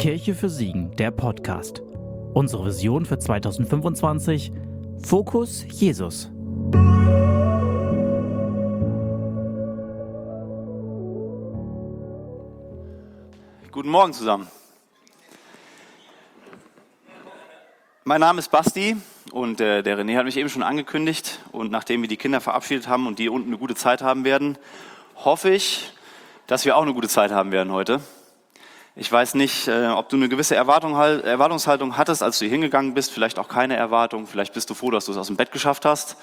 Kirche für Siegen, der Podcast. Unsere Vision für 2025: Fokus Jesus. Guten Morgen zusammen. Mein Name ist Basti und der René hat mich eben schon angekündigt. Und nachdem wir die Kinder verabschiedet haben und die unten eine gute Zeit haben werden, hoffe ich, dass wir auch eine gute Zeit haben werden heute. Ich weiß nicht, ob du eine gewisse Erwartungshaltung hattest, als du hier hingegangen bist, vielleicht auch keine Erwartung, vielleicht bist du froh, dass du es aus dem Bett geschafft hast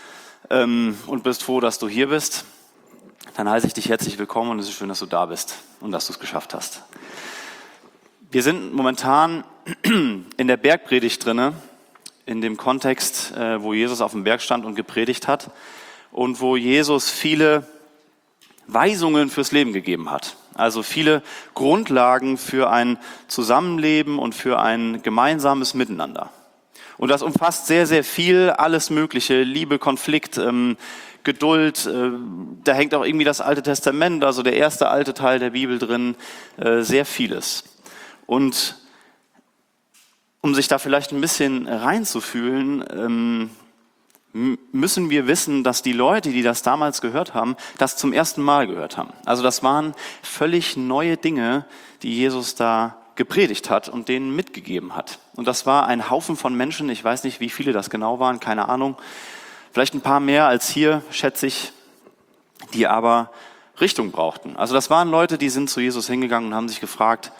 und bist froh, dass du hier bist. Dann heiße ich dich herzlich willkommen und es ist schön, dass du da bist und dass du es geschafft hast. Wir sind momentan in der Bergpredigt drinne, in dem Kontext, wo Jesus auf dem Berg stand und gepredigt hat und wo Jesus viele Weisungen fürs Leben gegeben hat. Also viele Grundlagen für ein Zusammenleben und für ein gemeinsames Miteinander. Und das umfasst sehr, sehr viel, alles Mögliche, Liebe, Konflikt, Geduld. Da hängt auch irgendwie das Alte Testament, also der erste alte Teil der Bibel drin, sehr vieles. Und um sich da vielleicht ein bisschen reinzufühlen, müssen wir wissen, dass die Leute, die das damals gehört haben, das zum ersten Mal gehört haben. Also das waren völlig neue Dinge, die Jesus da gepredigt hat und denen mitgegeben hat. Und das war ein Haufen von Menschen, ich weiß nicht, wie viele das genau waren, keine Ahnung, vielleicht ein paar mehr als hier, schätze ich, die aber Richtung brauchten. Also das waren Leute, die sind zu Jesus hingegangen und haben sich gefragt,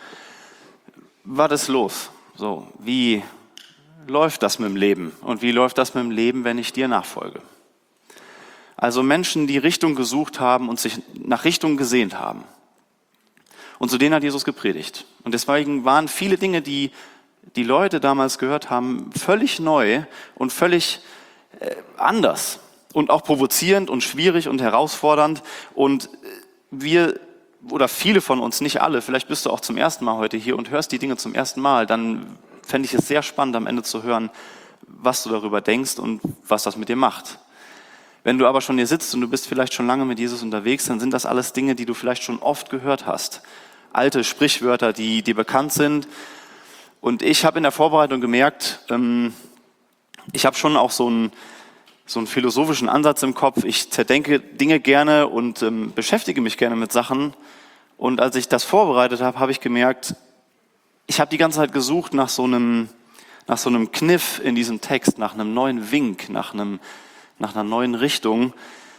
was ist los? So, wie läuft das mit dem Leben? Und wie läuft das mit dem Leben, wenn ich dir nachfolge? Also Menschen, die Richtung gesucht haben und sich nach Richtung gesehnt haben. Und zu denen hat Jesus gepredigt. Und deswegen waren viele Dinge, die die Leute damals gehört haben, völlig neu und völlig anders. Und auch provozierend und schwierig und herausfordernd. Und wir, oder viele von uns, nicht alle, vielleicht bist du auch zum ersten Mal heute hier und hörst die Dinge zum ersten Mal, dann fände ich es sehr spannend, am Ende zu hören, was du darüber denkst und was das mit dir macht. Wenn du aber schon hier sitzt und du bist vielleicht schon lange mit Jesus unterwegs, dann sind das alles Dinge, die du vielleicht schon oft gehört hast. Alte Sprichwörter, die dir bekannt sind. Und ich habe in der Vorbereitung gemerkt, ich habe schon auch so einen philosophischen Ansatz im Kopf. Ich zerdenke Dinge gerne und beschäftige mich gerne mit Sachen. Und als ich das vorbereitet habe, habe ich gemerkt, ich habe die ganze Zeit gesucht nach so einem Kniff in diesem Text, nach einem neuen Wink, nach einer neuen Richtung,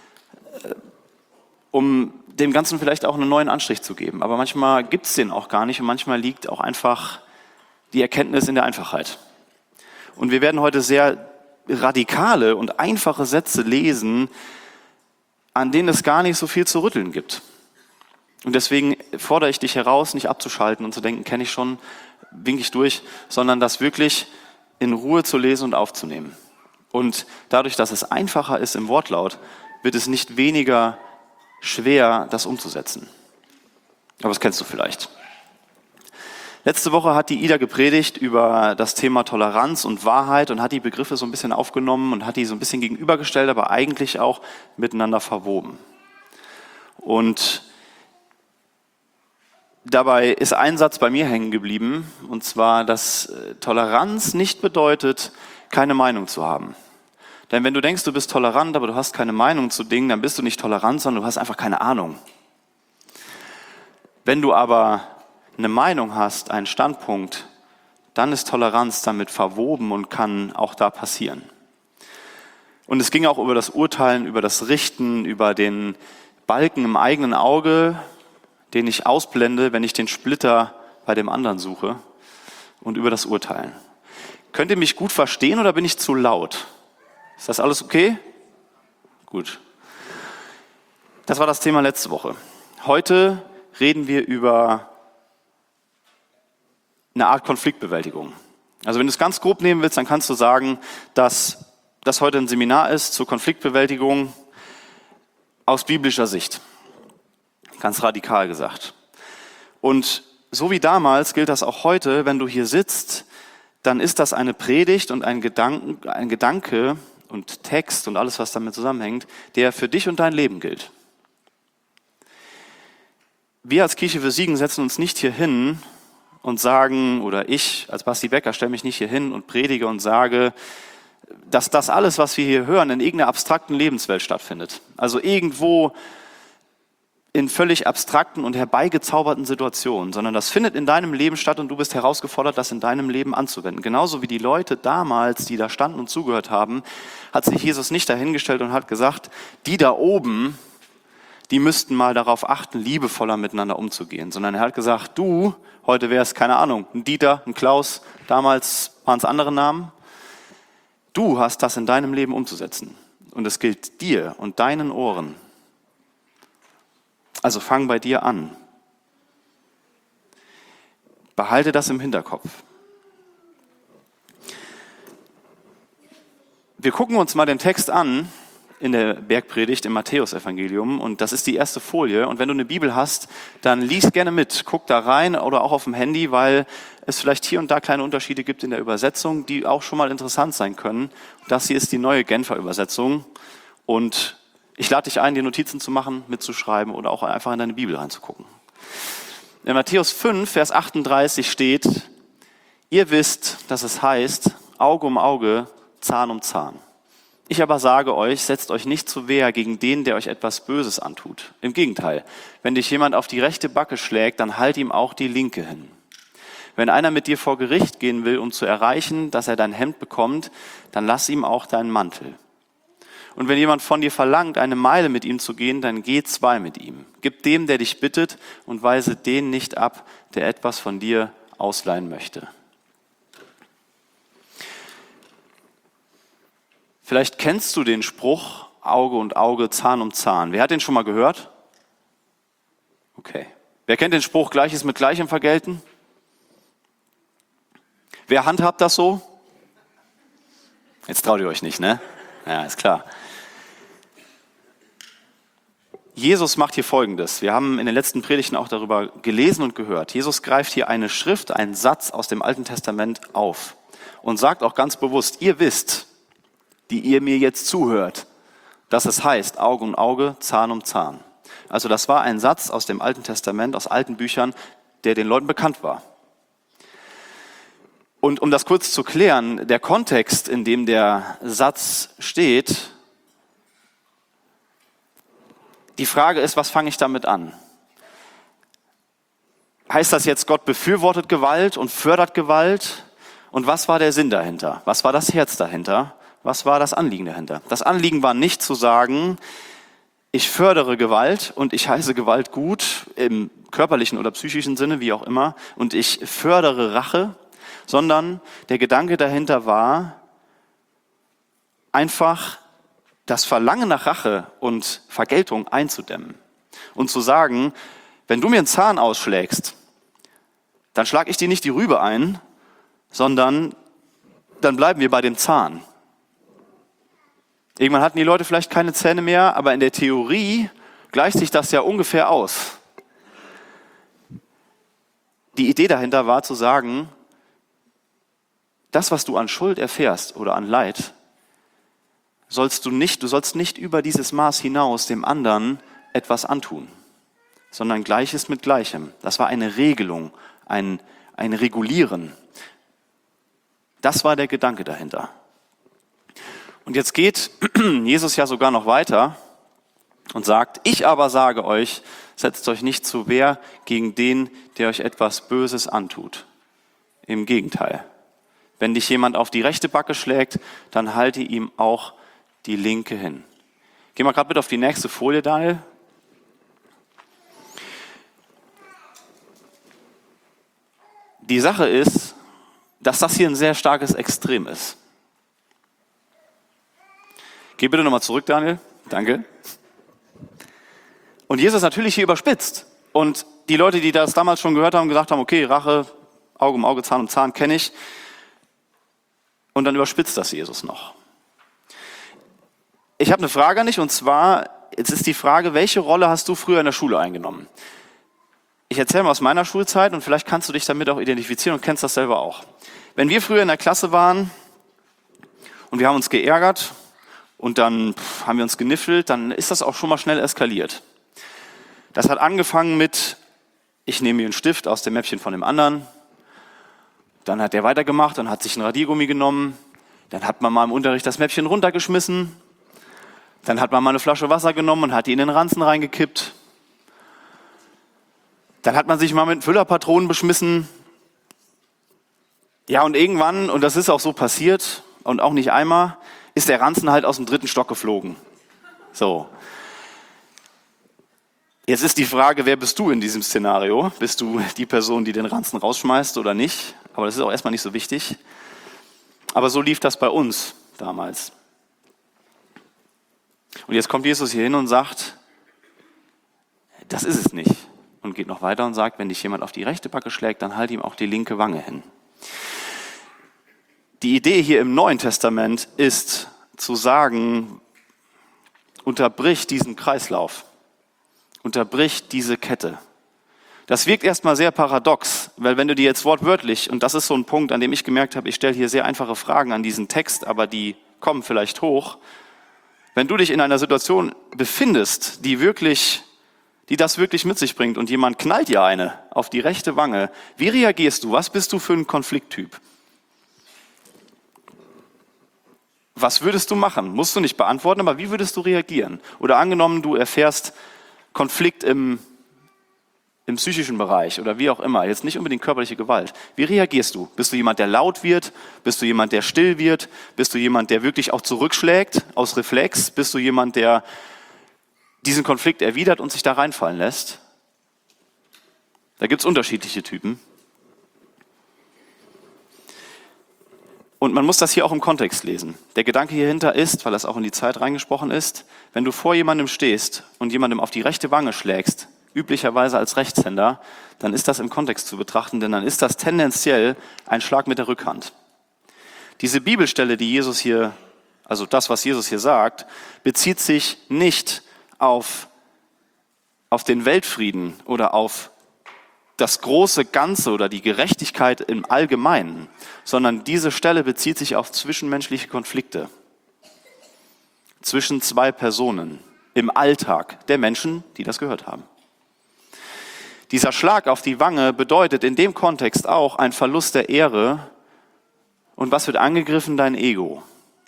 um dem Ganzen vielleicht auch einen neuen Anstrich zu geben. Aber manchmal gibt es den auch gar nicht und manchmal liegt auch einfach die Erkenntnis in der Einfachheit. Und wir werden heute sehr radikale und einfache Sätze lesen, an denen es gar nicht so viel zu rütteln gibt. Und deswegen fordere ich dich heraus, nicht abzuschalten und zu denken, kenne ich schon, winke ich durch, sondern das wirklich in Ruhe zu lesen und aufzunehmen. Und dadurch, dass es einfacher ist im Wortlaut, wird es nicht weniger schwer, das umzusetzen. Aber das kennst du vielleicht. Letzte Woche hat die Ida gepredigt über das Thema Toleranz und Wahrheit und hat die Begriffe so ein bisschen aufgenommen und hat die so ein bisschen gegenübergestellt, aber eigentlich auch miteinander verwoben. Und dabei ist ein Satz bei mir hängen geblieben, und zwar, dass Toleranz nicht bedeutet, keine Meinung zu haben. Denn wenn du denkst, du bist tolerant, aber du hast keine Meinung zu Dingen, dann bist du nicht tolerant, sondern du hast einfach keine Ahnung. Wenn du aber eine Meinung hast, einen Standpunkt, dann ist Toleranz damit verwoben und kann auch da passieren. Und es ging auch über das Urteilen, über das Richten, über den Balken im eigenen Auge, den ich ausblende, wenn ich den Splitter bei dem anderen suche, und über das Urteilen. Könnt ihr mich gut verstehen oder bin ich zu laut? Ist das alles okay? Gut. Das war das Thema letzte Woche. Heute reden wir über eine Art Konfliktbewältigung. Also wenn du es ganz grob nehmen willst, dann kannst du sagen, dass das heute ein Seminar ist zur Konfliktbewältigung aus biblischer Sicht. Ganz radikal gesagt. Und so wie damals gilt das auch heute, wenn du hier sitzt, dann ist das eine Predigt und ein Gedanke und Text und alles, was damit zusammenhängt, der für dich und dein Leben gilt. Wir als Kirche für Siegen setzen uns nicht hier hin und sagen, oder ich als Basti Becker stelle mich nicht hier hin und predige und sage, dass das alles, was wir hier hören, in irgendeiner abstrakten Lebenswelt stattfindet. Also irgendwo in völlig abstrakten und herbeigezauberten Situationen, sondern das findet in deinem Leben statt und du bist herausgefordert, das in deinem Leben anzuwenden. Genauso wie die Leute damals, die da standen und zugehört haben, hat sich Jesus nicht dahingestellt und hat gesagt, die da oben, die müssten mal darauf achten, liebevoller miteinander umzugehen, sondern er hat gesagt, du, heute wäre es, keine Ahnung, ein Dieter, ein Klaus, damals waren es andere Namen, du hast das in deinem Leben umzusetzen und es gilt dir und deinen Ohren. Also fang bei dir an. Behalte das im Hinterkopf. Wir gucken uns mal den Text an in der Bergpredigt im Matthäusevangelium und das ist die erste Folie. Und wenn du eine Bibel hast, dann lies gerne mit. Guck da rein oder auch auf dem Handy, weil es vielleicht hier und da kleine Unterschiede gibt in der Übersetzung, die auch schon mal interessant sein können. Das hier ist die neue Genfer Übersetzung und ich lade dich ein, dir Notizen zu machen, mitzuschreiben oder auch einfach in deine Bibel reinzugucken. In Matthäus 5, Vers 38 steht, ihr wisst, dass es heißt, Auge um Auge, Zahn um Zahn. Ich aber sage euch, setzt euch nicht zur Wehr gegen den, der euch etwas Böses antut. Im Gegenteil, wenn dich jemand auf die rechte Backe schlägt, dann halt ihm auch die linke hin. Wenn einer mit dir vor Gericht gehen will, um zu erreichen, dass er dein Hemd bekommt, dann lass ihm auch deinen Mantel. Und wenn jemand von dir verlangt, eine Meile mit ihm zu gehen, dann geh 2 mit ihm. Gib dem, der dich bittet, und weise den nicht ab, der etwas von dir ausleihen möchte. Vielleicht kennst du den Spruch, Auge um Auge, Zahn um Zahn. Wer hat den schon mal gehört? Okay. Wer kennt den Spruch, Gleiches mit Gleichem vergelten? Wer handhabt das so? Jetzt traut ihr euch nicht, ne? Ja, ist klar. Jesus macht hier Folgendes. Wir haben in den letzten Predigten auch darüber gelesen und gehört. Jesus greift hier eine Schrift, einen Satz aus dem Alten Testament auf und sagt auch ganz bewusst, ihr wisst, die ihr mir jetzt zuhört, dass es heißt, Auge um Auge, Zahn um Zahn. Also das war ein Satz aus dem Alten Testament, aus alten Büchern, der den Leuten bekannt war. Und um das kurz zu klären, der Kontext, in dem der Satz steht, die Frage ist, was fange ich damit an? Heißt das jetzt, Gott befürwortet Gewalt und fördert Gewalt? Und was war der Sinn dahinter? Was war das Herz dahinter? Was war das Anliegen dahinter? Das Anliegen war nicht zu sagen, ich fördere Gewalt und ich heiße Gewalt gut, im körperlichen oder psychischen Sinne, wie auch immer, und ich fördere Rache, sondern der Gedanke dahinter war, einfach das Verlangen nach Rache und Vergeltung einzudämmen und zu sagen, wenn du mir einen Zahn ausschlägst, dann schlage ich dir nicht die Rübe ein, sondern dann bleiben wir bei dem Zahn. Irgendwann hatten die Leute vielleicht keine Zähne mehr, aber in der Theorie gleicht sich das ja ungefähr aus. Die Idee dahinter war zu sagen, das, was du an Schuld erfährst oder an Leid, du sollst nicht über dieses Maß hinaus dem anderen etwas antun, sondern Gleiches mit Gleichem. Das war eine Regelung, ein Regulieren. Das war der Gedanke dahinter. Und jetzt geht Jesus ja sogar noch weiter und sagt, ich aber sage euch, setzt euch nicht zur Wehr gegen den, der euch etwas Böses antut. Im Gegenteil. Wenn dich jemand auf die rechte Backe schlägt, dann halte ihm auch die linke hin. Geh mal gerade bitte auf die nächste Folie, Daniel. Die Sache ist, dass das hier ein sehr starkes Extrem ist. Geh bitte nochmal zurück, Daniel. Danke. Und Jesus natürlich hier überspitzt. Und die Leute, die das damals schon gehört haben, gesagt haben, okay, Rache, Auge um Auge, Zahn um Zahn, kenne ich. Und dann überspitzt das Jesus noch. Ich habe eine Frage an dich, und zwar, jetzt ist die Frage, welche Rolle hast du früher in der Schule eingenommen? Ich erzähle mal aus meiner Schulzeit und vielleicht kannst du dich damit auch identifizieren und kennst das selber auch. Wenn wir früher in der Klasse waren und wir haben uns geärgert und dann haben wir uns geniffelt, dann ist das auch schon mal schnell eskaliert. Das hat angefangen mit, ich nehme mir einen Stift aus dem Mäppchen von dem anderen, Dann hat er weitergemacht und hat sich ein Radiergummi genommen. Dann hat man mal im Unterricht das Mäppchen runtergeschmissen. Dann hat man mal eine Flasche Wasser genommen und hat die in den Ranzen reingekippt. Dann hat man sich mal mit Füllerpatronen beschmissen. Ja, und irgendwann, und das ist auch so passiert und auch nicht einmal, ist der Ranzen halt aus dem 3. Stock geflogen. So. Jetzt ist die Frage, wer bist du in diesem Szenario? Bist du die Person, die den Ranzen rausschmeißt oder nicht? Aber das ist auch erstmal nicht so wichtig. Aber so lief das bei uns damals. Und jetzt kommt Jesus hier hin und sagt, das ist es nicht. Und geht noch weiter und sagt, wenn dich jemand auf die rechte Backe schlägt, dann halt ihm auch die linke Wange hin. Die Idee hier im Neuen Testament ist zu sagen, unterbrich diesen Kreislauf, unterbrich diese Kette. Das wirkt erstmal sehr paradox, weil wenn du dir jetzt wortwörtlich, und das ist so ein Punkt, an dem ich gemerkt habe, ich stelle hier sehr einfache Fragen an diesen Text, aber die kommen vielleicht hoch. Wenn du dich in einer Situation befindest, die das wirklich mit sich bringt und jemand knallt dir eine auf die rechte Wange, wie reagierst du? Was bist du für ein Konflikttyp? Was würdest du machen? Musst du nicht beantworten, aber wie würdest du reagieren? Oder angenommen, du erfährst Konflikt im psychischen Bereich oder wie auch immer, jetzt nicht unbedingt körperliche Gewalt. Wie reagierst du? Bist du jemand, der laut wird? Bist du jemand, der still wird? Bist du jemand, der wirklich auch zurückschlägt aus Reflex? Bist du jemand, der diesen Konflikt erwidert und sich da reinfallen lässt? Da gibt es unterschiedliche Typen. Und man muss das hier auch im Kontext lesen. Der Gedanke hierhinter ist, weil das auch in die Zeit reingesprochen ist, wenn du vor jemandem stehst und jemandem auf die rechte Wange schlägst, üblicherweise als Rechtshänder, dann ist das im Kontext zu betrachten, denn dann ist das tendenziell ein Schlag mit der Rückhand. Diese Bibelstelle, die Jesus hier, also das, was Jesus hier sagt, bezieht sich nicht auf den Weltfrieden oder auf das große Ganze oder die Gerechtigkeit im Allgemeinen, sondern diese Stelle bezieht sich auf zwischenmenschliche Konflikte zwischen zwei Personen im Alltag der Menschen, die das gehört haben. Dieser Schlag auf die Wange bedeutet in dem Kontext auch ein Verlust der Ehre. Und was wird angegriffen? Dein Ego.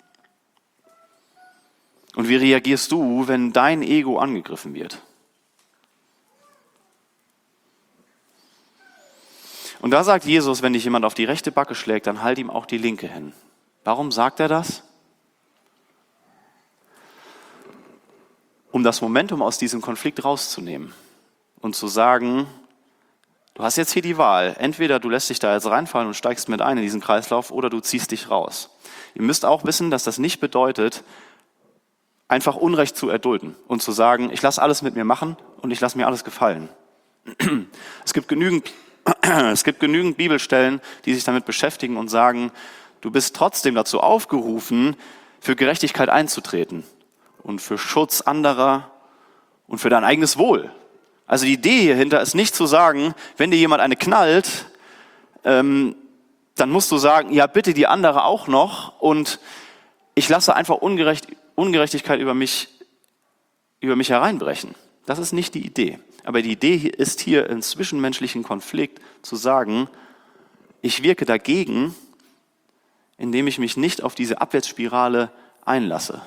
Und wie reagierst du, wenn dein Ego angegriffen wird? Und da sagt Jesus, wenn dich jemand auf die rechte Backe schlägt, dann halt ihm auch die linke hin. Warum sagt er das? Um das Momentum aus diesem Konflikt rauszunehmen und zu sagen, du hast jetzt hier die Wahl, entweder du lässt dich da jetzt reinfallen und steigst mit ein in diesen Kreislauf oder du ziehst dich raus. Ihr müsst auch wissen, dass das nicht bedeutet, einfach Unrecht zu erdulden und zu sagen, ich lasse alles mit mir machen und ich lasse mir alles gefallen. Es gibt genügend Bibelstellen, die sich damit beschäftigen und sagen, du bist trotzdem dazu aufgerufen, für Gerechtigkeit einzutreten und für Schutz anderer und für dein eigenes Wohl. Also die Idee hierhinter ist nicht zu sagen, wenn dir jemand eine knallt, dann musst du sagen, ja bitte die andere auch noch und ich lasse einfach Ungerechtigkeit über mich hereinbrechen. Das ist nicht die Idee. Aber die Idee ist hier im zwischenmenschlichen Konflikt zu sagen, ich wirke dagegen, indem ich mich nicht auf diese Abwärtsspirale einlasse.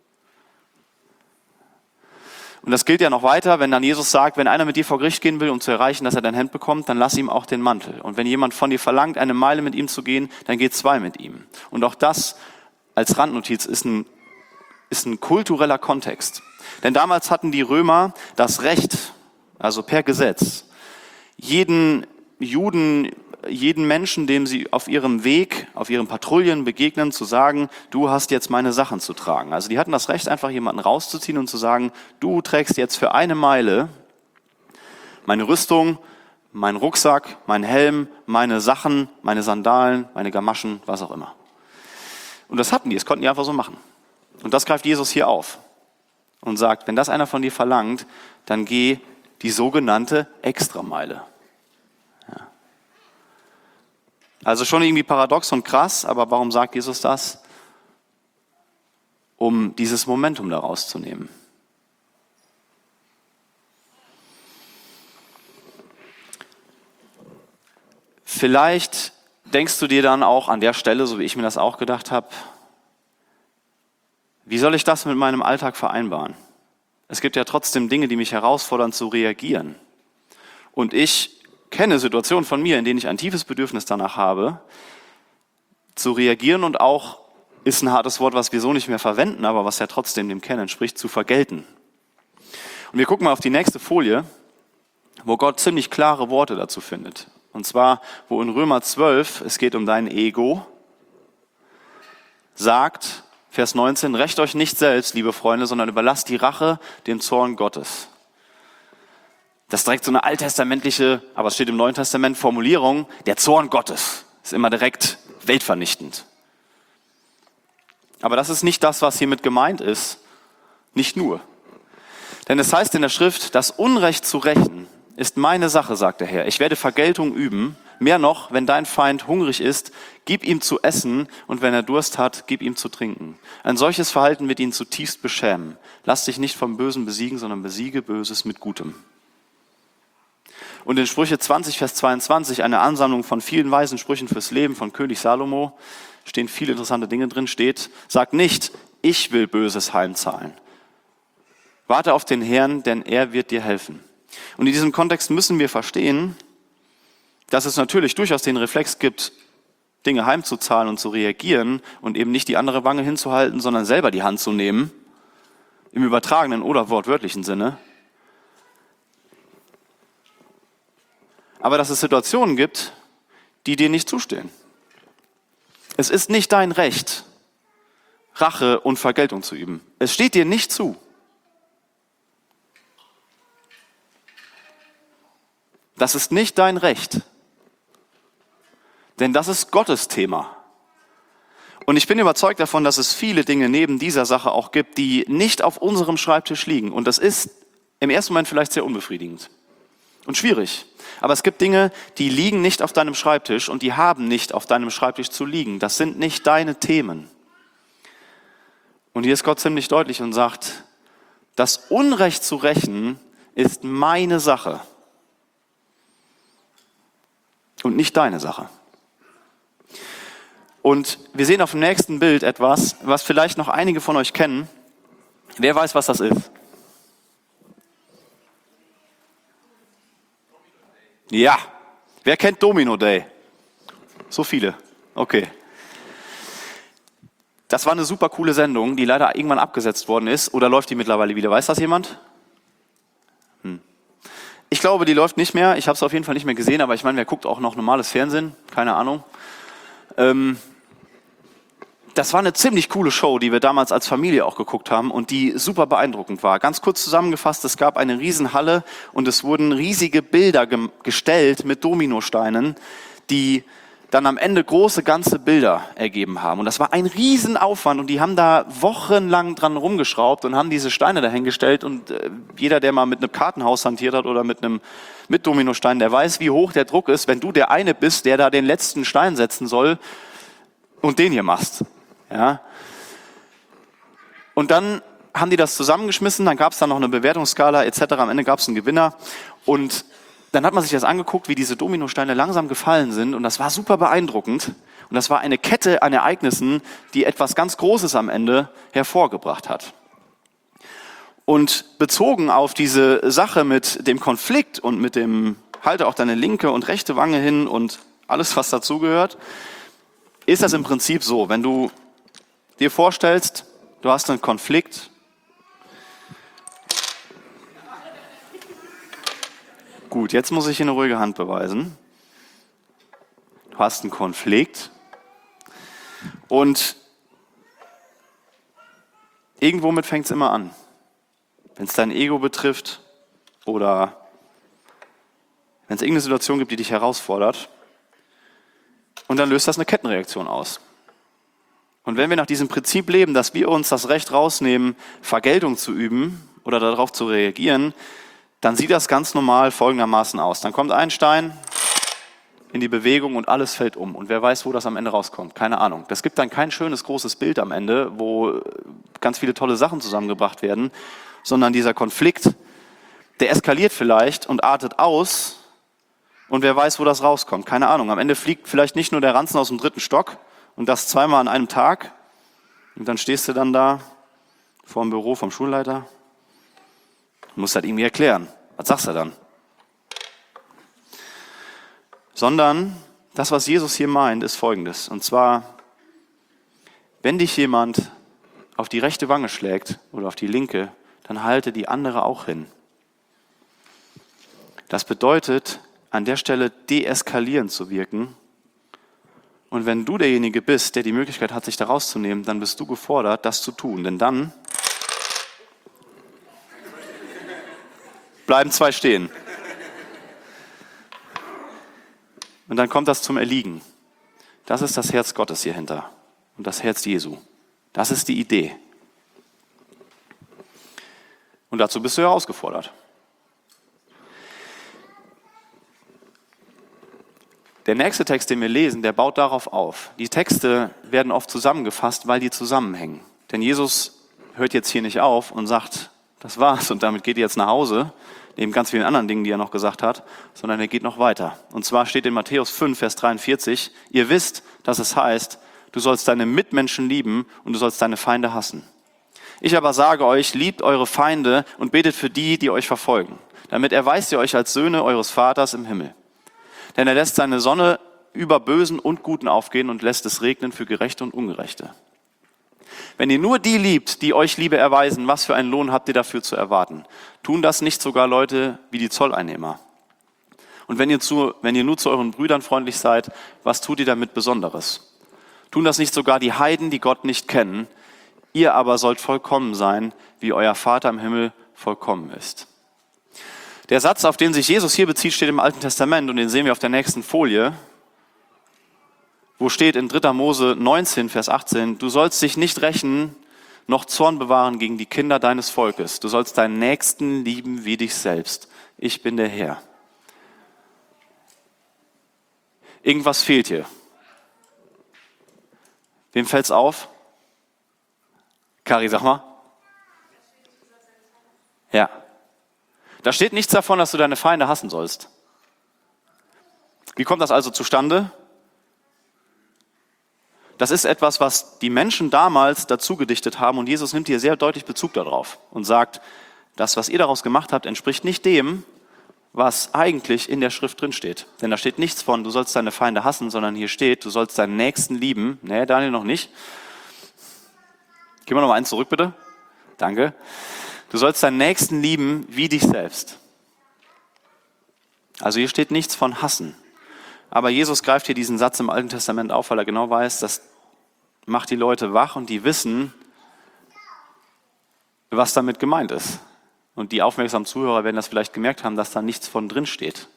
Und das gilt ja noch weiter, wenn dann Jesus sagt, wenn einer mit dir vor Gericht gehen will, um zu erreichen, dass er dein Hemd bekommt, dann lass ihm auch den Mantel. Und wenn jemand von dir verlangt, eine Meile mit ihm zu gehen, dann geht 2 mit ihm. Und auch das als Randnotiz ist ein kultureller Kontext. Denn damals hatten die Römer das Recht, also per Gesetz, jeden Juden, jeden Menschen, dem sie auf ihrem Weg, auf ihren Patrouillen begegnen, zu sagen, du hast jetzt meine Sachen zu tragen. Also die hatten das Recht, einfach jemanden rauszuziehen und zu sagen, du trägst jetzt für 1 Meile meine Rüstung, meinen Rucksack, meinen Helm, meine Sachen, meine Sandalen, meine Gamaschen, was auch immer. Und das hatten die, das konnten die einfach so machen. Und das greift Jesus hier auf und sagt, wenn das einer von dir verlangt, dann geh die sogenannte Extrameile. Ja. Also schon irgendwie paradox und krass, aber warum sagt Jesus das? Um dieses Momentum da rauszunehmen. Vielleicht denkst du dir dann auch an der Stelle, so wie ich mir das auch gedacht habe, wie soll ich das mit meinem Alltag vereinbaren? Es gibt ja trotzdem Dinge, die mich herausfordern zu reagieren. Und ich kenne Situationen von mir, in denen ich ein tiefes Bedürfnis danach habe, zu reagieren und auch, ist ein hartes Wort, was wir so nicht mehr verwenden, aber was ja trotzdem dem Kennen entspricht, zu vergelten. Und wir gucken mal auf die nächste Folie, wo Gott ziemlich klare Worte dazu findet. Und zwar, wo in Römer 12, es geht um dein Ego, sagt, Vers 19, rächt euch nicht selbst, liebe Freunde, sondern überlasst die Rache dem Zorn Gottes. Das ist direkt so eine alttestamentliche, aber es steht im Neuen Testament, Formulierung, der Zorn Gottes ist immer direkt weltvernichtend. Aber das ist nicht das, was hiermit gemeint ist, nicht nur. Denn es heißt in der Schrift, das Unrecht zu rächen ist meine Sache, sagt der Herr. Ich werde Vergeltung üben. Mehr noch, wenn dein Feind hungrig ist, gib ihm zu essen und wenn er Durst hat, gib ihm zu trinken. Ein solches Verhalten wird ihn zutiefst beschämen. Lass dich nicht vom Bösen besiegen, sondern besiege Böses mit Gutem. Und in Sprüche 20, Vers 22, eine Ansammlung von vielen weisen Sprüchen fürs Leben von König Salomo, stehen viele interessante Dinge drin, steht, sag nicht, ich will Böses heimzahlen. Warte auf den Herrn, denn er wird dir helfen. Und in diesem Kontext müssen wir verstehen, dass es natürlich durchaus den Reflex gibt, Dinge heimzuzahlen und zu reagieren und eben nicht die andere Wange hinzuhalten, sondern selber die Hand zu nehmen, im übertragenen oder wortwörtlichen Sinne. Aber dass es Situationen gibt, die dir nicht zustehen. Es ist nicht dein Recht, Rache und Vergeltung zu üben. Es steht dir nicht zu. Das ist nicht dein Recht. Denn das ist Gottes Thema. Und ich bin überzeugt davon, dass es viele Dinge neben dieser Sache auch gibt, die nicht auf unserem Schreibtisch liegen. Und das ist im ersten Moment vielleicht sehr unbefriedigend und schwierig. Aber es gibt Dinge, die liegen nicht auf deinem Schreibtisch und die haben nicht auf deinem Schreibtisch zu liegen. Das sind nicht deine Themen. Und hier ist Gott ziemlich deutlich und sagt, das Unrecht zu rächen ist meine Sache und nicht deine Sache. Und wir sehen auf dem nächsten Bild etwas, was vielleicht noch einige von euch kennen. Wer weiß, was das ist? Ja. Wer kennt Domino Day? So viele. Okay. Das war eine super coole Sendung, die leider irgendwann abgesetzt worden ist. Oder läuft die mittlerweile wieder? Weiß das jemand? Ich glaube, die läuft nicht mehr. Ich habe es auf jeden Fall nicht mehr gesehen, aber ich meine, wer guckt auch noch normales Fernsehen? Keine Ahnung. Das war eine ziemlich coole Show, die wir damals als Familie auch geguckt haben und die super beeindruckend war. Ganz kurz zusammengefasst, es gab eine Riesenhalle und es wurden riesige Bilder gestellt mit Dominosteinen, die dann am Ende große ganze Bilder ergeben haben. Und das war ein Riesenaufwand und die haben da wochenlang dran rumgeschraubt und haben diese Steine dahingestellt und jeder, der mal mit einem Kartenhaus hantiert hat oder mit Dominosteinen, der weiß, wie hoch der Druck ist, wenn du der eine bist, der da den letzten Stein setzen soll und den hier machst. Ja. Und dann haben die das zusammengeschmissen, dann gab es da noch eine Bewertungsskala etc. Am Ende gab es einen Gewinner und dann hat man sich das angeguckt, wie diese Dominosteine langsam gefallen sind und das war super beeindruckend. Und das war eine Kette an Ereignissen, die etwas ganz Großes am Ende hervorgebracht hat. Und bezogen auf diese Sache mit dem Konflikt und mit dem halte auch deine linke und rechte Wange hin und alles, was dazugehört, ist das im Prinzip so, wenn du dir vorstellst, du hast einen Konflikt. Gut, jetzt muss ich hier eine ruhige Hand beweisen. Du hast einen Konflikt und irgendwo mit fängt es immer an. Wenn es dein Ego betrifft oder wenn es irgendeine Situation gibt, die dich herausfordert. Und dann löst das eine Kettenreaktion aus. Und wenn wir nach diesem Prinzip leben, dass wir uns das Recht rausnehmen, Vergeltung zu üben oder darauf zu reagieren, dann sieht das ganz normal folgendermaßen aus. Dann kommt ein Stein in die Bewegung und alles fällt um. Und wer weiß, wo das am Ende rauskommt? Keine Ahnung. Das gibt dann kein schönes, großes Bild am Ende, wo ganz viele tolle Sachen zusammengebracht werden, sondern dieser Konflikt, der eskaliert vielleicht und artet aus Und wer weiß, wo das rauskommt. Keine Ahnung. Am Ende fliegt vielleicht nicht nur der Ranzen aus dem 3. Stock und das zweimal an einem Tag. Und dann stehst du dann da vor dem Büro vom Schulleiter und musst halt irgendwie erklären. Was sagst du dann? Sondern das, was Jesus hier meint, ist Folgendes. Und zwar, wenn dich jemand auf die rechte Wange schlägt oder auf die linke, dann halte die andere auch hin. Das bedeutet, an der Stelle deeskalierend zu wirken. Und wenn du derjenige bist, der die Möglichkeit hat, sich da rauszunehmen, dann bist du gefordert, das zu tun. Denn dann bleiben 2 stehen. Und dann kommt das zum Erliegen. Das ist das Herz Gottes hier hinter und das Herz Jesu. Das ist die Idee. Und dazu bist du herausgefordert. Der nächste Text, den wir lesen, der baut darauf auf. Die Texte werden oft zusammengefasst, weil die zusammenhängen. Denn Jesus hört jetzt hier nicht auf und sagt, das war's und damit geht ihr jetzt nach Hause, neben ganz vielen anderen Dingen, die er noch gesagt hat, sondern er geht noch weiter. Und zwar steht in Matthäus 5, Vers 43, ihr wisst, dass es heißt, du sollst deine Mitmenschen lieben und du sollst deine Feinde hassen. Ich aber sage euch, liebt eure Feinde und betet für die, die euch verfolgen. Damit erweist ihr euch als Söhne eures Vaters im Himmel. Denn er lässt seine Sonne über Bösen und Guten aufgehen und lässt es regnen für Gerechte und Ungerechte. Wenn ihr nur die liebt, die euch Liebe erweisen, was für einen Lohn habt ihr dafür zu erwarten? Tun das nicht sogar Leute wie die Zolleinnehmer? Und wenn ihr nur zu euren Brüdern freundlich seid, was tut ihr damit Besonderes? Tun das nicht sogar die Heiden, die Gott nicht kennen? Ihr aber sollt vollkommen sein, wie euer Vater im Himmel vollkommen ist. Der Satz, auf den sich Jesus hier bezieht, steht im Alten Testament und den sehen wir auf der nächsten Folie, wo steht in 3. Mose 19, Vers 18, du sollst dich nicht rächen, noch Zorn bewahren gegen die Kinder deines Volkes. Du sollst deinen Nächsten lieben wie dich selbst. Ich bin der Herr. Irgendwas fehlt hier. Wem fällt's auf? Kari, sag mal. Ja. Da steht nichts davon, dass du deine Feinde hassen sollst. Wie kommt das also zustande? Das ist etwas, was die Menschen damals dazu gedichtet haben und Jesus nimmt hier sehr deutlich Bezug darauf und sagt, das, was ihr daraus gemacht habt, entspricht nicht dem, was eigentlich in der Schrift drin steht. Denn da steht nichts von, du sollst deine Feinde hassen, sondern hier steht, du sollst deinen Nächsten lieben. Nee, Daniel, noch nicht. Gehen wir noch mal eins zurück, bitte. Danke. Du sollst deinen Nächsten lieben wie dich selbst. Also hier steht nichts von hassen. Aber Jesus greift hier diesen Satz im Alten Testament auf, weil er genau weiß, das macht die Leute wach und die wissen, was damit gemeint ist. Und die aufmerksamen Zuhörer werden das vielleicht gemerkt haben, dass da nichts von drin steht.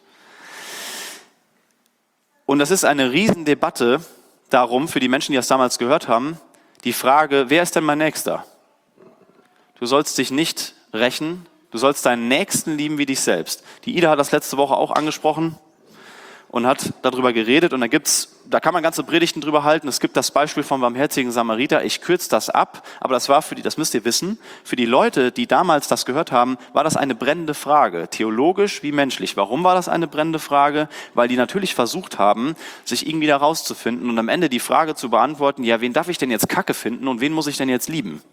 Und das ist eine Riesendebatte darum, für die Menschen, die das damals gehört haben, die Frage, wer ist denn mein Nächster? Du sollst dich nicht rächen, du sollst deinen Nächsten lieben wie dich selbst. Die Ida hat das letzte Woche auch angesprochen und hat darüber geredet und da kann man ganze Predigten drüber halten. Es gibt das Beispiel vom barmherzigen Samariter. Ich kürze das ab, aber das war das müsst ihr wissen, für die Leute, die damals das gehört haben, war das eine brennende Frage, theologisch wie menschlich. Warum war das eine brennende Frage? Weil die natürlich versucht haben, sich irgendwie da rauszufinden und am Ende die Frage zu beantworten, ja, wen darf ich denn jetzt Kacke finden und wen muss ich denn jetzt lieben?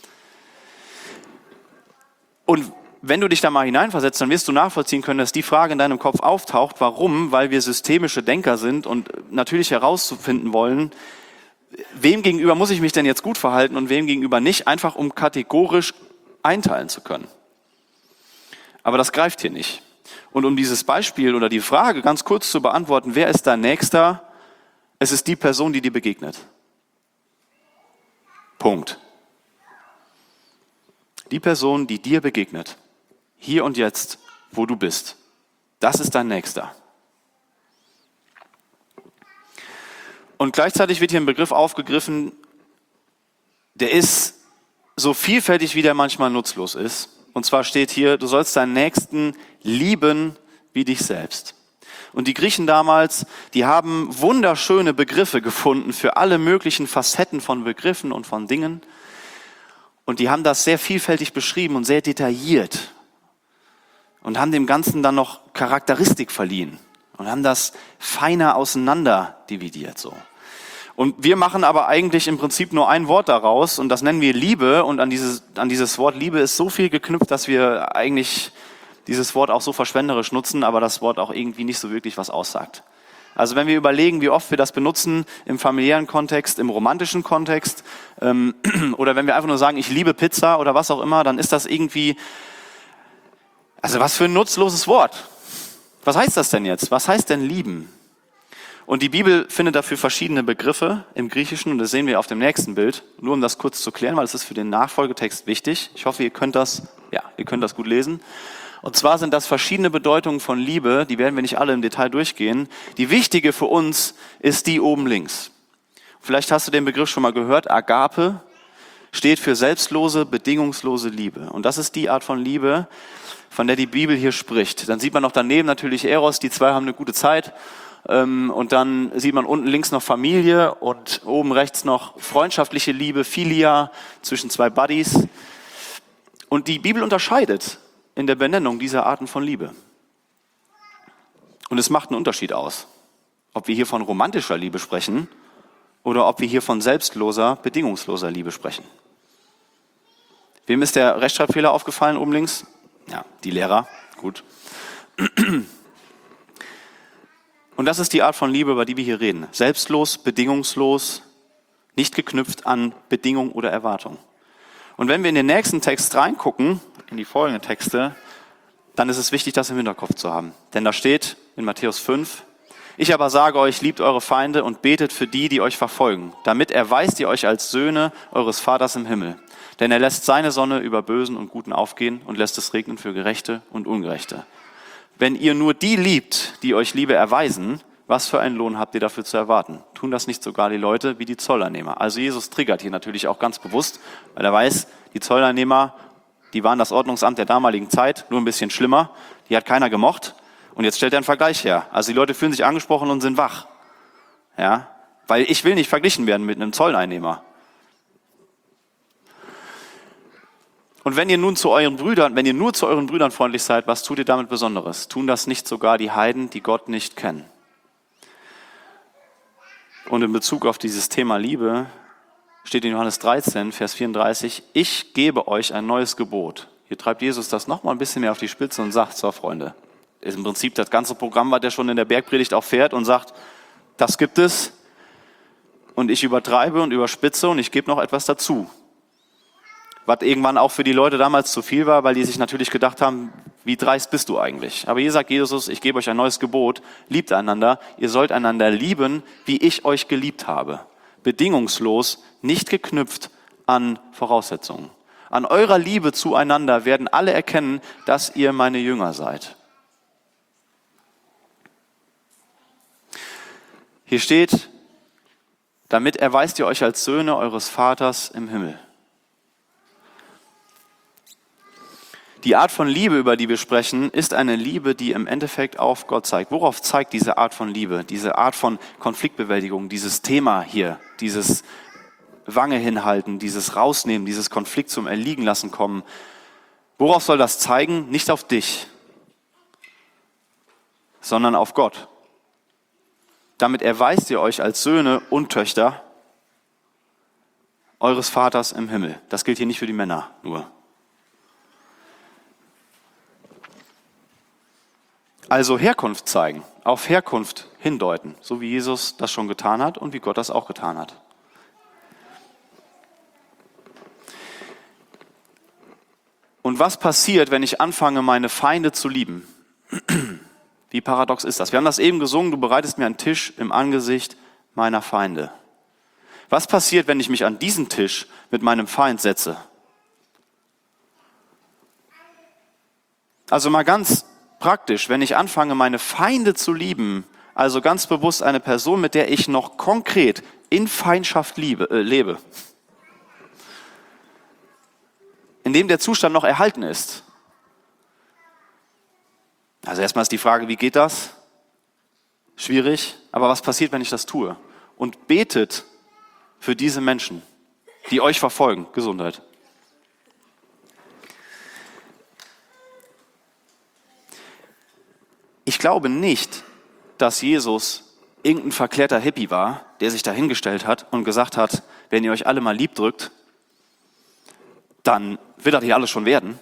Und wenn du dich da mal hineinversetzt, dann wirst du nachvollziehen können, dass die Frage in deinem Kopf auftaucht. Warum? Weil wir systemische Denker sind und natürlich herauszufinden wollen, wem gegenüber muss ich mich denn jetzt gut verhalten und wem gegenüber nicht, einfach um kategorisch einteilen zu können. Aber das greift hier nicht. Und um dieses Beispiel oder die Frage ganz kurz zu beantworten, wer ist dein Nächster? Es ist die Person, die dir begegnet. Punkt. Die Person, die dir begegnet, hier und jetzt, wo du bist, das ist dein Nächster. Und gleichzeitig wird hier ein Begriff aufgegriffen, der ist so vielfältig, wie der manchmal nutzlos ist. Und zwar steht hier, du sollst deinen Nächsten lieben wie dich selbst. Und die Griechen damals, die haben wunderschöne Begriffe gefunden für alle möglichen Facetten von Begriffen und von Dingen. Und die haben das sehr vielfältig beschrieben und sehr detailliert und haben dem Ganzen dann noch Charakteristik verliehen. und haben das feiner auseinander dividiert so. Und wir machen aber eigentlich im Prinzip nur ein Wort daraus und das nennen wir Liebe und an dieses Wort Liebe ist so viel geknüpft, dass wir eigentlich dieses Wort auch so verschwenderisch nutzen, aber das Wort auch irgendwie nicht so wirklich was aussagt. Also wenn wir überlegen, wie oft wir das benutzen im familiären Kontext, im romantischen Kontext oder wenn wir einfach nur sagen, ich liebe Pizza oder was auch immer, dann ist das irgendwie, also was für ein nutzloses Wort. Was heißt das denn jetzt? Was heißt denn lieben? Und die Bibel findet dafür verschiedene Begriffe im Griechischen und das sehen wir auf dem nächsten Bild. Nur um das kurz zu klären, weil es ist für den Nachfolgetext wichtig. Ich hoffe, ihr könnt das gut lesen. Und zwar sind das verschiedene Bedeutungen von Liebe, die werden wir nicht alle im Detail durchgehen. Die wichtige für uns ist die oben links. Vielleicht hast du den Begriff schon mal gehört, Agape steht für selbstlose, bedingungslose Liebe. Und das ist die Art von Liebe, von der die Bibel hier spricht. Dann sieht man noch daneben natürlich Eros, die zwei haben eine gute Zeit. Und dann sieht man unten links noch Familie und oben rechts noch freundschaftliche Liebe, Philia, zwischen zwei Buddies. Und die Bibel unterscheidet in der Benennung dieser Arten von Liebe. Und es macht einen Unterschied aus, ob wir hier von romantischer Liebe sprechen oder ob wir hier von selbstloser, bedingungsloser Liebe sprechen. Wem ist der Rechtschreibfehler aufgefallen oben links? Ja, die Lehrer. Gut. Und das ist die Art von Liebe, über die wir hier reden. Selbstlos, bedingungslos, nicht geknüpft an Bedingung oder Erwartung. Und wenn wir in den nächsten Text reingucken, in die folgenden Texte, dann ist es wichtig, das im Hinterkopf zu haben. Denn da steht in Matthäus 5, ich aber sage euch, liebt eure Feinde und betet für die, die euch verfolgen. Damit erweist ihr euch als Söhne eures Vaters im Himmel. Denn er lässt seine Sonne über Bösen und Guten aufgehen und lässt es regnen für Gerechte und Ungerechte. Wenn ihr nur die liebt, die euch Liebe erweisen, was für einen Lohn habt ihr dafür zu erwarten? Tun das nicht sogar die Leute wie die Zolleinnehmer? Also Jesus triggert hier natürlich auch ganz bewusst, weil er weiß, die Zolleinnehmer, die waren das Ordnungsamt der damaligen Zeit, nur ein bisschen schlimmer. Die hat keiner gemocht. Und jetzt stellt er einen Vergleich her. Also die Leute fühlen sich angesprochen und sind wach. Ja, weil ich will nicht verglichen werden mit einem Zolleinnehmer. Und wenn ihr nur zu euren Brüdern freundlich seid, was tut ihr damit Besonderes? Tun das nicht sogar die Heiden, die Gott nicht kennen? Und in Bezug auf dieses Thema Liebe steht in Johannes 13, Vers 34, ich gebe euch ein neues Gebot. Hier treibt Jesus das nochmal ein bisschen mehr auf die Spitze und sagt, so Freunde, ist im Prinzip das ganze Programm, was er schon in der Bergpredigt auch fährt und sagt, das gibt es und ich übertreibe und überspitze und ich gebe noch etwas dazu. Was irgendwann auch für die Leute damals zu viel war, weil die sich natürlich gedacht haben, wie dreist bist du eigentlich? Aber hier sagt Jesus, ich gebe euch ein neues Gebot, liebt einander, ihr sollt einander lieben, wie ich euch geliebt habe. Bedingungslos, nicht geknüpft an Voraussetzungen. An eurer Liebe zueinander werden alle erkennen, dass ihr meine Jünger seid. Hier steht, damit erweist ihr euch als Söhne eures Vaters im Himmel. Die Art von Liebe, über die wir sprechen, ist eine Liebe, die im Endeffekt auf Gott zeigt. Worauf zeigt diese Art von Liebe, diese Art von Konfliktbewältigung, dieses Thema hier, dieses Wange hinhalten, dieses Rausnehmen, dieses Konflikt zum Erliegen lassen kommen? Worauf soll das zeigen? Nicht auf dich, sondern auf Gott. Damit erweist ihr euch als Söhne und Töchter eures Vaters im Himmel. Das gilt hier nicht für die Männer nur. Also Herkunft zeigen, auf Herkunft hindeuten, so wie Jesus das schon getan hat und wie Gott das auch getan hat. Und was passiert, wenn ich anfange, meine Feinde zu lieben? Wie paradox ist das? Wir haben das eben gesungen, du bereitest mir einen Tisch im Angesicht meiner Feinde. Was passiert, wenn ich mich an diesen Tisch mit meinem Feind setze? Also mal ganz praktisch, wenn ich anfange, meine Feinde zu lieben, also ganz bewusst eine Person, mit der ich noch konkret in Feindschaft lebe, in dem der Zustand noch erhalten ist. Also erstmal ist die Frage, wie geht das? Schwierig, aber was passiert, wenn ich das tue? Und betet für diese Menschen, die euch verfolgen. Gesundheit. Ich glaube nicht, dass Jesus irgendein verklärter Hippie war, der sich dahingestellt hat und gesagt hat, wenn ihr euch alle mal lieb drückt, dann wird das hier alles schon werden.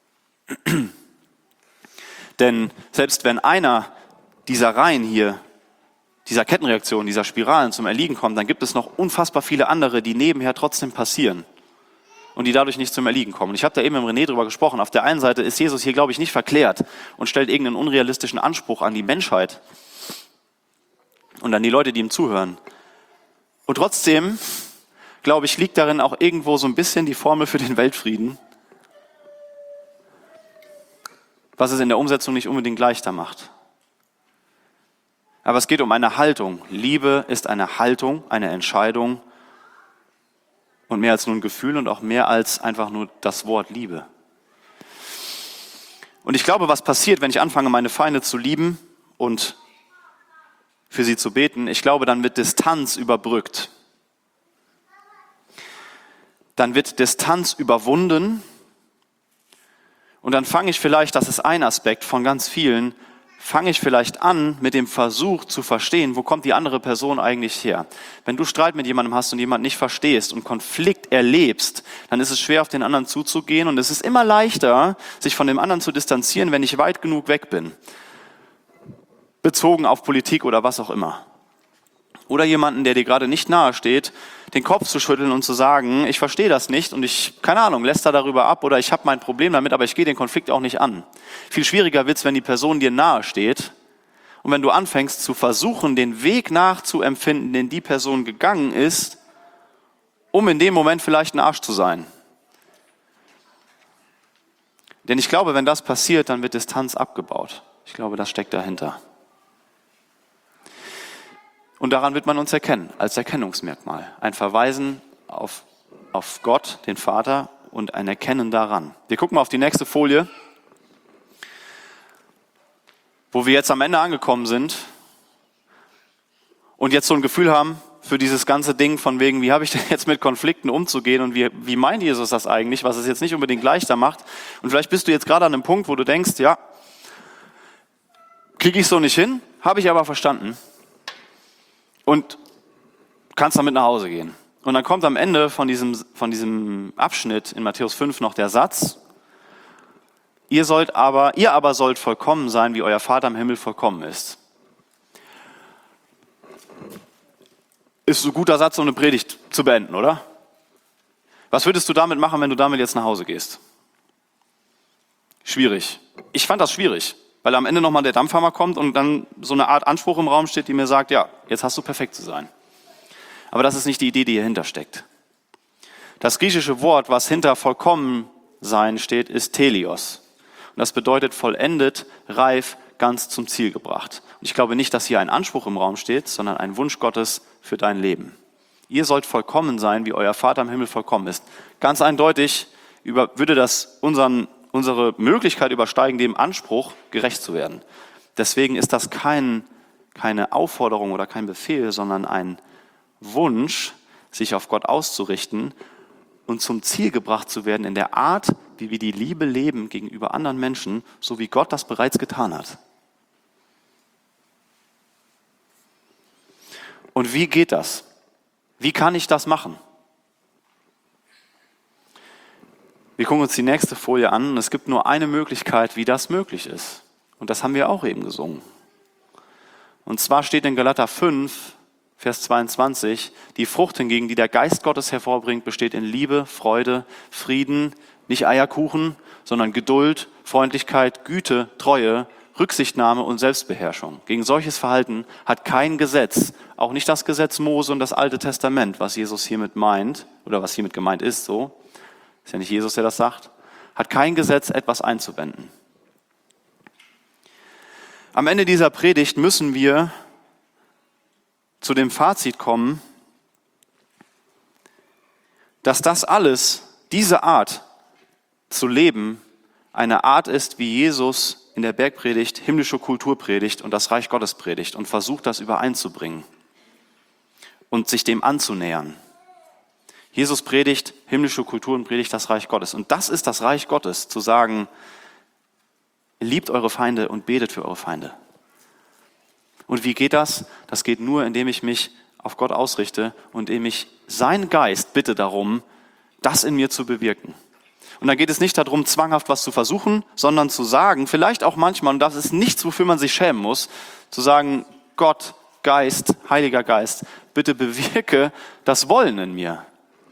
Denn selbst wenn einer dieser Reihen hier, dieser Kettenreaktion, dieser Spiralen zum Erliegen kommt, dann gibt es noch unfassbar viele andere, die nebenher trotzdem passieren und die dadurch nicht zum Erliegen kommen. Ich habe da eben mit René drüber gesprochen. Auf der einen Seite ist Jesus hier, glaube ich, nicht verklärt und stellt irgendeinen unrealistischen Anspruch an die Menschheit und an die Leute, die ihm zuhören. Und trotzdem, glaube ich, liegt darin auch irgendwo so ein bisschen die Formel für den Weltfrieden, was es in der Umsetzung nicht unbedingt leichter macht. Aber es geht um eine Haltung. Liebe ist eine Haltung, eine Entscheidung und mehr als nur ein Gefühl und auch mehr als einfach nur das Wort Liebe. Und ich glaube, was passiert, wenn ich anfange, meine Feinde zu lieben und für sie zu beten, ich glaube, dann wird Distanz überbrückt. Dann wird Distanz überwunden und dann fange ich vielleicht, das ist ein Aspekt von ganz vielen, fange ich vielleicht an mit dem Versuch zu verstehen, wo kommt die andere Person eigentlich her. Wenn du Streit mit jemandem hast und jemanden nicht verstehst und Konflikt erlebst, dann ist es schwer, auf den anderen zuzugehen und es ist immer leichter, sich von dem anderen zu distanzieren, wenn ich weit genug weg bin. Bezogen auf Politik oder was auch immer. Oder jemanden, der dir gerade nicht nahe steht, den Kopf zu schütteln und zu sagen, ich verstehe das nicht und ich, keine Ahnung, lässt da darüber ab oder ich habe mein Problem damit, aber ich gehe den Konflikt auch nicht an. Viel schwieriger wird's, wenn die Person dir nahe steht und wenn du anfängst zu versuchen, den Weg nachzuempfinden, den die Person gegangen ist, um in dem Moment vielleicht ein Arsch zu sein. Denn ich glaube, wenn das passiert, dann wird Distanz abgebaut. Ich glaube, das steckt dahinter. Und daran wird man uns erkennen, als Erkennungsmerkmal. Ein Verweisen auf Gott, den Vater, und ein Erkennen daran. Wir gucken mal auf die nächste Folie, wo wir jetzt am Ende angekommen sind und jetzt so ein Gefühl haben für dieses ganze Ding von wegen, wie habe ich denn jetzt mit Konflikten umzugehen und wie meint Jesus das eigentlich, was es jetzt nicht unbedingt leichter macht. Und vielleicht bist du jetzt gerade an einem Punkt, wo du denkst, ja, kriege ich so nicht hin, habe ich aber verstanden. Und kannst damit nach Hause gehen. Und dann kommt am Ende von diesem Abschnitt in Matthäus 5 noch der Satz, ihr aber sollt vollkommen sein, wie euer Vater im Himmel vollkommen ist. Ist so ein guter Satz, um eine Predigt zu beenden, oder? Was würdest du damit machen, wenn du damit jetzt nach Hause gehst? Schwierig. Ich fand das schwierig. Weil am Ende nochmal der Dampfhammer kommt und dann so eine Art Anspruch im Raum steht, die mir sagt, ja, jetzt hast du perfekt zu sein. Aber das ist nicht die Idee, die hier hinter steckt. Das griechische Wort, was hinter vollkommen sein steht, ist Telios. Und das bedeutet vollendet, reif, ganz zum Ziel gebracht. Und ich glaube nicht, dass hier ein Anspruch im Raum steht, sondern ein Wunsch Gottes für dein Leben. Ihr sollt vollkommen sein, wie euer Vater im Himmel vollkommen ist. Ganz eindeutig würde das unsere Möglichkeit übersteigen, dem Anspruch gerecht zu werden. Deswegen ist das keine Aufforderung oder kein Befehl, sondern ein Wunsch, sich auf Gott auszurichten und zum Ziel gebracht zu werden in der Art, wie wir die Liebe leben gegenüber anderen Menschen, so wie Gott das bereits getan hat. Und wie geht das? Wie kann ich das machen? Wir gucken uns die nächste Folie an und es gibt nur eine Möglichkeit, wie das möglich ist. Und das haben wir auch eben gesungen. Und zwar steht in Galater 5, Vers 22, die Frucht hingegen, die der Geist Gottes hervorbringt, besteht in Liebe, Freude, Frieden, nicht Eierkuchen, sondern Geduld, Freundlichkeit, Güte, Treue, Rücksichtnahme und Selbstbeherrschung. Gegen solches Verhalten hat kein Gesetz, auch nicht das Gesetz Mose und das Alte Testament, was Jesus hiermit meint, oder was hiermit gemeint ist, so. Ist ja nicht Jesus, der das sagt. Hat kein Gesetz etwas einzuwenden. Am Ende dieser Predigt müssen wir zu dem Fazit kommen, dass das alles, diese Art zu leben, eine Art ist, wie Jesus in der Bergpredigt himmlische Kultur predigt und das Reich Gottes predigt und versucht, das übereinzubringen und sich dem anzunähern. Jesus predigt himmlische Kultur und predigt das Reich Gottes. Und das ist das Reich Gottes, zu sagen, liebt eure Feinde und betet für eure Feinde. Und wie geht das? Das geht nur, indem ich mich auf Gott ausrichte und indem ich seinen Geist bitte darum, das in mir zu bewirken. Und dann geht es nicht darum, zwanghaft was zu versuchen, sondern zu sagen, vielleicht auch manchmal, und das ist nichts, wofür man sich schämen muss, zu sagen, Gott, Geist, Heiliger Geist, bitte bewirke das Wollen in mir.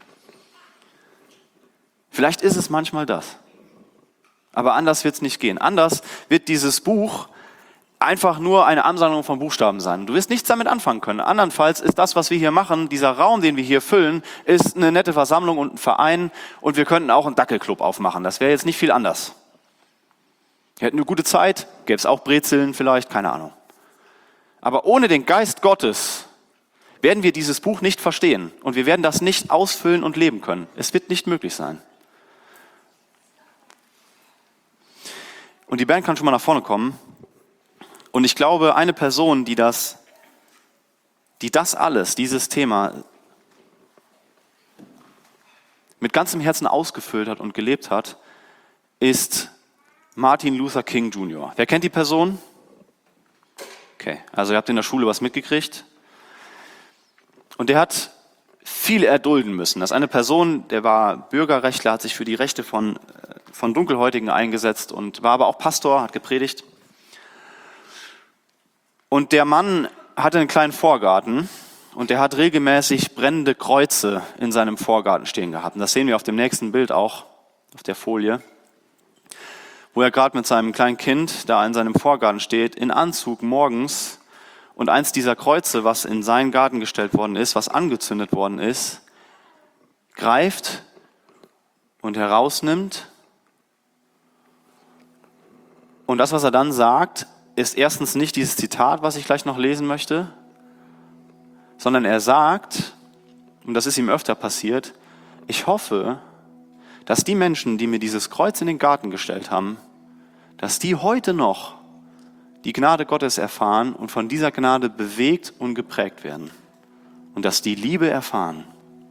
Vielleicht ist es manchmal das. Aber anders wird es nicht gehen. Anders wird dieses Buch einfach nur eine Ansammlung von Buchstaben sein. Du wirst nichts damit anfangen können. Andernfalls ist das, was wir hier machen, dieser Raum, den wir hier füllen, ist eine nette Versammlung und ein Verein und wir könnten auch einen Dackelclub aufmachen. Das wäre jetzt nicht viel anders. Wir hätten eine gute Zeit, gäbe es auch Brezeln vielleicht, keine Ahnung. Aber ohne den Geist Gottes werden wir dieses Buch nicht verstehen und wir werden das nicht ausfüllen und leben können. Es wird nicht möglich sein. Und die Band kann schon mal nach vorne kommen. Und ich glaube, eine Person, die das alles, dieses Thema mit ganzem Herzen ausgefüllt hat und gelebt hat, ist Martin Luther King Jr. Wer kennt die Person? Okay, also ihr habt in der Schule was mitgekriegt. Und der hat viel erdulden müssen. Das ist eine Person, der war Bürgerrechtler, hat sich für die Rechte von Dunkelhäutigen eingesetzt und war aber auch Pastor, hat gepredigt. Und der Mann hatte einen kleinen Vorgarten und der hat regelmäßig brennende Kreuze in seinem Vorgarten stehen gehabt. Und das sehen wir auf dem nächsten Bild auch, auf der Folie, wo er gerade mit seinem kleinen Kind da in seinem Vorgarten steht, in Anzug morgens. Und eins dieser Kreuze, was in seinen Garten gestellt worden ist, was angezündet worden ist, greift und herausnimmt. Und das, was er dann sagt, ist erstens nicht dieses Zitat, was ich gleich noch lesen möchte, sondern er sagt, und das ist ihm öfter passiert, ich hoffe, dass die Menschen, die mir dieses Kreuz in den Garten gestellt haben, dass die heute noch die Gnade Gottes erfahren und von dieser Gnade bewegt und geprägt werden und dass die Liebe erfahren.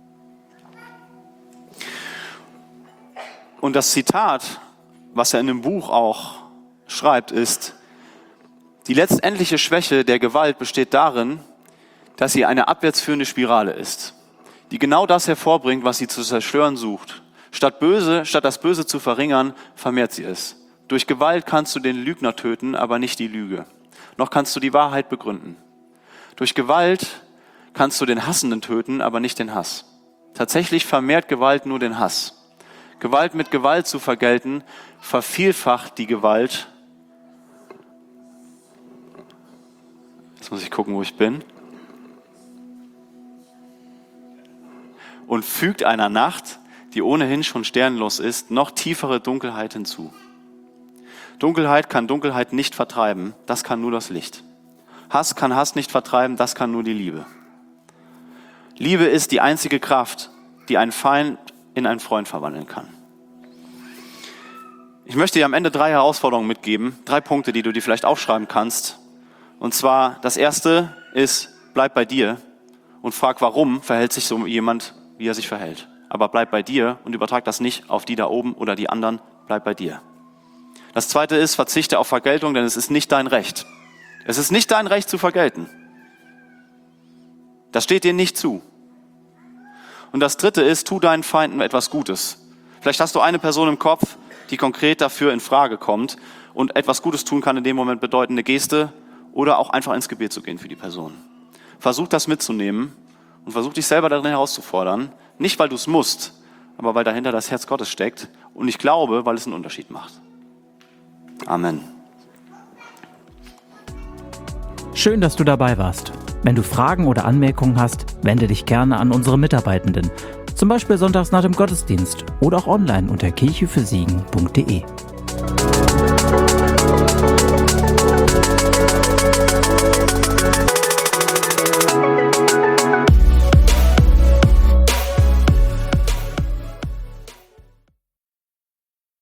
Und das Zitat, was er in dem Buch auch schreibt, ist, die letztendliche Schwäche der Gewalt besteht darin, dass sie eine abwärtsführende Spirale ist, die genau das hervorbringt, was sie zu zerstören sucht. Statt das Böse zu verringern, vermehrt sie es. Durch Gewalt kannst du den Lügner töten, aber nicht die Lüge. Noch kannst du die Wahrheit begründen. Durch Gewalt kannst du den Hassenden töten, aber nicht den Hass. Tatsächlich vermehrt Gewalt nur den Hass. Gewalt mit Gewalt zu vergelten, vervielfacht die Gewalt. Jetzt muss ich gucken, wo ich bin. Und fügt einer Nacht, die ohnehin schon sternlos ist, noch tiefere Dunkelheit hinzu. Dunkelheit kann Dunkelheit nicht vertreiben, das kann nur das Licht. Hass kann Hass nicht vertreiben, das kann nur die Liebe. Liebe ist die einzige Kraft, die einen Feind in einen Freund verwandeln kann. Ich möchte dir am Ende 3 Herausforderungen mitgeben, 3 Punkte, die du dir vielleicht aufschreiben kannst. Und zwar, das erste ist, bleib bei dir und frag, warum verhält sich so jemand, wie er sich verhält. Aber bleib bei dir und übertrag das nicht auf die da oben oder die anderen, bleib bei dir. Das zweite ist, verzichte auf Vergeltung, denn es ist nicht dein Recht. Es ist nicht dein Recht zu vergelten. Das steht dir nicht zu. Und das dritte ist, tu deinen Feinden etwas Gutes. Vielleicht hast du eine Person im Kopf, die konkret dafür in Frage kommt und etwas Gutes tun kann, in dem Moment bedeuten eine Geste oder auch einfach ins Gebet zu gehen für die Person. Versuch das mitzunehmen und versuch dich selber darin herauszufordern. Nicht, weil du es musst, aber weil dahinter das Herz Gottes steckt. Und ich glaube, weil es einen Unterschied macht. Amen. Schön, dass du dabei warst. Wenn du Fragen oder Anmerkungen hast, wende dich gerne an unsere Mitarbeitenden. Zum Beispiel sonntags nach dem Gottesdienst oder auch online unter kirchefürsegen.de.